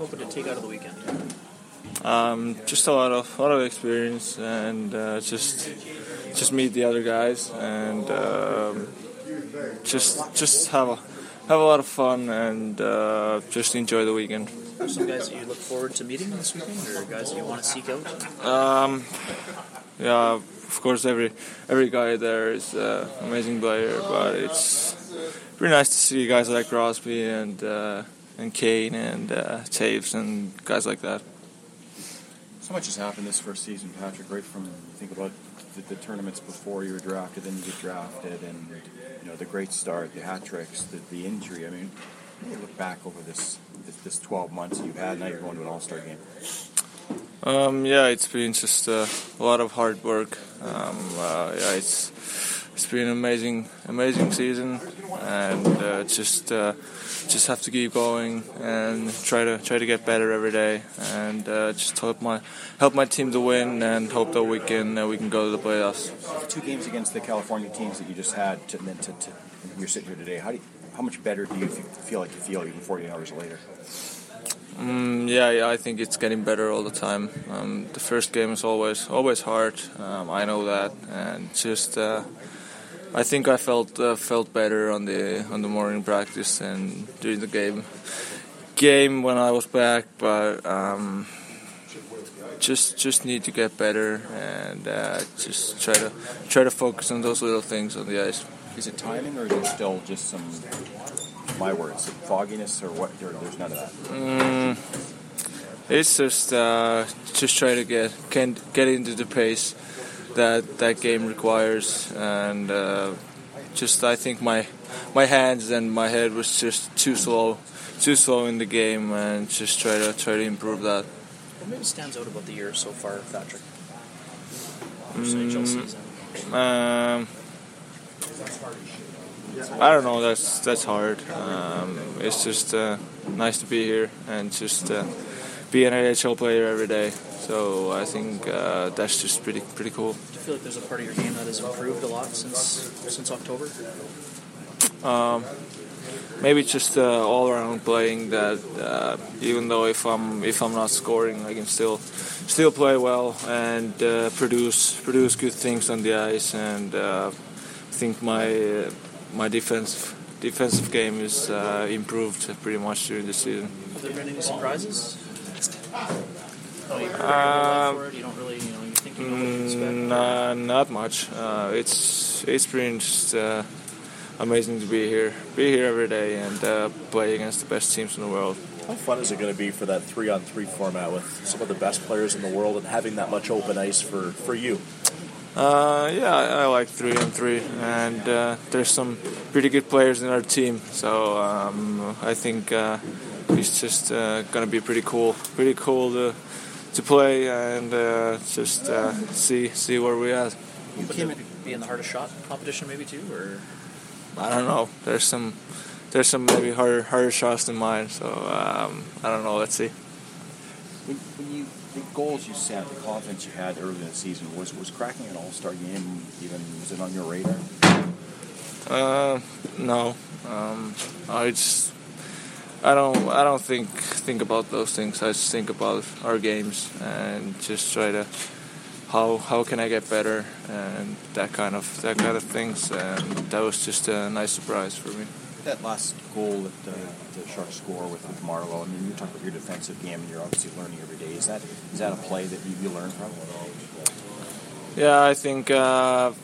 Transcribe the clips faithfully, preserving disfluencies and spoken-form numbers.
hoping to take out of the weekend? Um, just a lot of lot of experience and uh, just just meet the other guys and um, just just have a have a lot of fun and uh, just enjoy the weekend. Are there some guys that you look forward to meeting this weekend, or guys that you want to seek out? Um, yeah, of course, every every guy there is an amazing player, but it's pretty nice to see guys like Crosby and uh, and Kane and uh, Taves and guys like that. So much has happened this first season, Patrick. Right from you think about the, the tournaments before you were drafted, then you get drafted, and you know the great start, the hat tricks, the, the injury. I mean, when you look back over this, this this twelve months that you've had, now you're going to an All-Star game. Um, yeah, it's been just uh, a lot of hard work. Um, uh, yeah, it's it's been an amazing amazing season, and uh, just uh, just have to keep going and try to try to get better every day, and uh, just help my help my team to win, and hope that we can uh, we can go to the playoffs. Two games against the California teams that you just had, to, and then to, to, you're sitting here today. How do you, how much better do you feel like you feel even forty-eight hours later? Mm, yeah, yeah, I think it's getting better all the time. Um, the first game is always always hard. Um, I know that, and just uh, I think I felt uh, felt better on the on the morning practice and during the game game when I was back. But um, just just need to get better and uh, just try to try to focus on those little things on the ice. Is it timing, or is it still just some, my words, fogginess, or what? There, there's none of that. Mm, it's just uh, just try to get can get into the pace that that game requires, and uh, just I think my my hands and my head was just too slow, too slow in the game, and just try to try to improve that. What maybe stands out about the year so far, Patrick? Mm, N H L season. Um, I don't know. That's that's hard. Um, it's just uh, nice to be here and just uh, be an N H L player every day. So I think uh, that's just pretty pretty cool. Do you feel like there's a part of your game that has improved a lot since since October? Um, maybe just uh, all around playing. That uh, even though if I'm if I'm not scoring, I can still still play well and uh, produce produce good things on the ice. And uh, I think my uh, my defensive defensive game is uh, improved pretty much during the season. Have there been any surprises? Oh, you're Um, for it. You don't really, you know, you think you know what to expect. Nah, not much. Uh, it's it's been just uh, amazing to be here, be here every day, and uh, play against the best teams in the world. How fun is it going to be for that three-on-three format with some of the best players in the world and having that much open ice for, for you? Uh, yeah, I, I like three on three, and uh, there's some pretty good players in our team. So um, I think uh, it's just uh, gonna be pretty cool, pretty cool to to play and uh, just uh, see see where we at. You came in to be in the hardest shot competition, maybe too, or I don't know. There's some there's some maybe harder harder shots than mine. So um, I don't know. Let's see. When, when you the goals you set, the confidence you had early in the season, was was cracking an All-Star game even, was it on your radar? Uh, no. Um, I just I don't I don't think think about those things. I just think about our games and just try to how how can I get better and that kind of that kind of things. And that was just a nice surprise for me. That last goal that the, the Sharks score with, with Marleau, I mean, you talk about your defensive game and you're obviously learning every day. Is that is that a play that you, you learn from? Yeah, I think uh,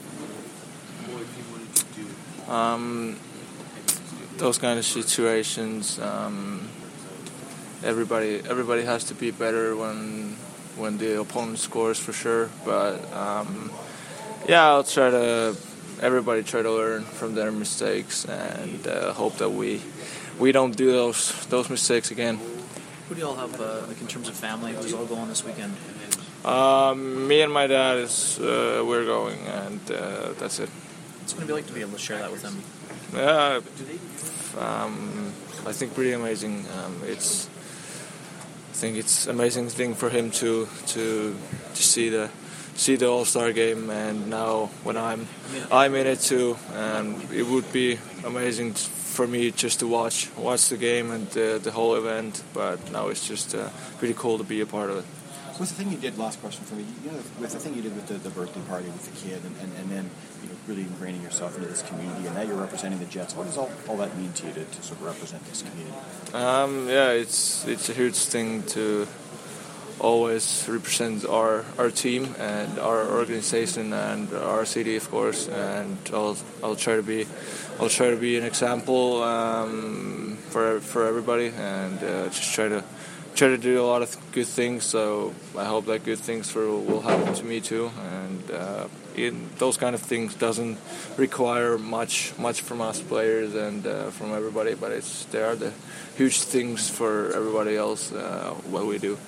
um, those kind of situations, um, everybody everybody has to be better when when the opponent scores for sure. But um, yeah, I'll try to. Everybody try to learn from their mistakes and uh, hope that we we don't do those those mistakes again. who do you all have, uh, like in terms of family, who's all going this weekend? Um, me and my dad is uh, we're going, and uh, that's it. What's it going to be like to be able to share that with them? Yeah, um, I think pretty amazing. Um, it's I think it's amazing thing for him to to to see the. see the All-Star game, and now when I'm I'm in it too, and it would be amazing for me just to watch watch the game and the, the whole event. But now it's just uh, pretty cool to be a part of it. With the thing you did, last question for me, you know, with the thing you did with the, the birthday party with the kid, and, and, and then you know, really ingraining yourself into this community, and now you're representing the Jets. What does all, all that mean to you to, to sort of represent this community? Um, yeah, it's it's a huge thing to always represent our our team and our organization and our city, of course. And I'll I'll try to be I'll try to be an example um, for for everybody, and uh, just try to. Try to do a lot of good things, so I hope that good things for, will happen to me too. And uh, in, those kind of things doesn't require much much from us players and uh, from everybody, but it's they are the huge things for everybody else uh, what we do.